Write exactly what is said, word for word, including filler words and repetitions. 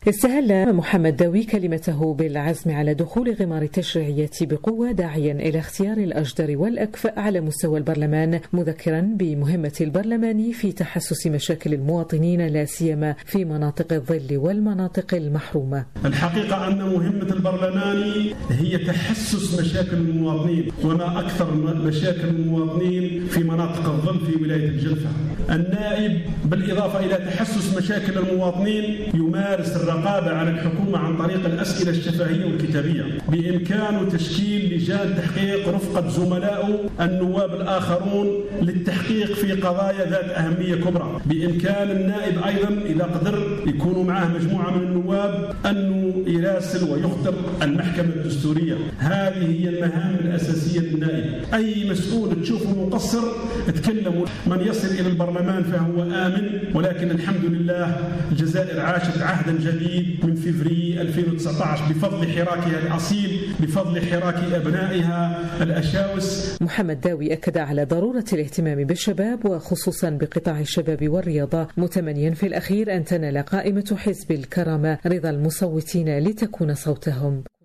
استهل محمد داوي كلمته بالعزم على دخول غمار التشريعية بقوة، داعيا إلى اختيار الأجدر والأكفأ على مستوى البرلمان، مذكرا بمهمة البرلمان في تحسس مشاكل المواطنين لا سيما في مناطق الظل والمناطق المحرومة. الحقيقة أن مهمة البرلمان هي تحسس مشاكل المواطنين، وما أكثر مشاكل المواطنين في مناطق الظل في ولاية الجلفة. النائب بالإضافة إلى تحسس مشاكل المواطنين يمارس الرقابة على الحكومة عن طريق الأسئلة الشفهية والكتابية. بإمكانه تشكيل لجان تحقيق رفقة زملائه النواب الآخرون للتحقيق في قضايا ذات أهمية كبرى. بإمكان النائب أيضا إذا قدر يكونوا معه مجموعة من النواب أنه يراسل ويخطر المحكمة الدستورية. هذه هي المهام الأساسية للنائب. أي مسؤول تشوفه مقصر تكلموا. من يصل إلى البرلمان فهو آمن، ولكن الحمد لله الجزائر عاشت عهدا جديد من فبراير ألفين وتسعة عشر بفضل حراكها الأصيل، بفضل حراك أبنائها الأشاوس. محمد داوي أكد على ضرورة الاهتمام بالشباب وخصوصا بقطاع الشباب والرياضة، متمنيا في الأخير أن تنال قائمة حزب الكرامة رضا المصوتين لتكون صوتهم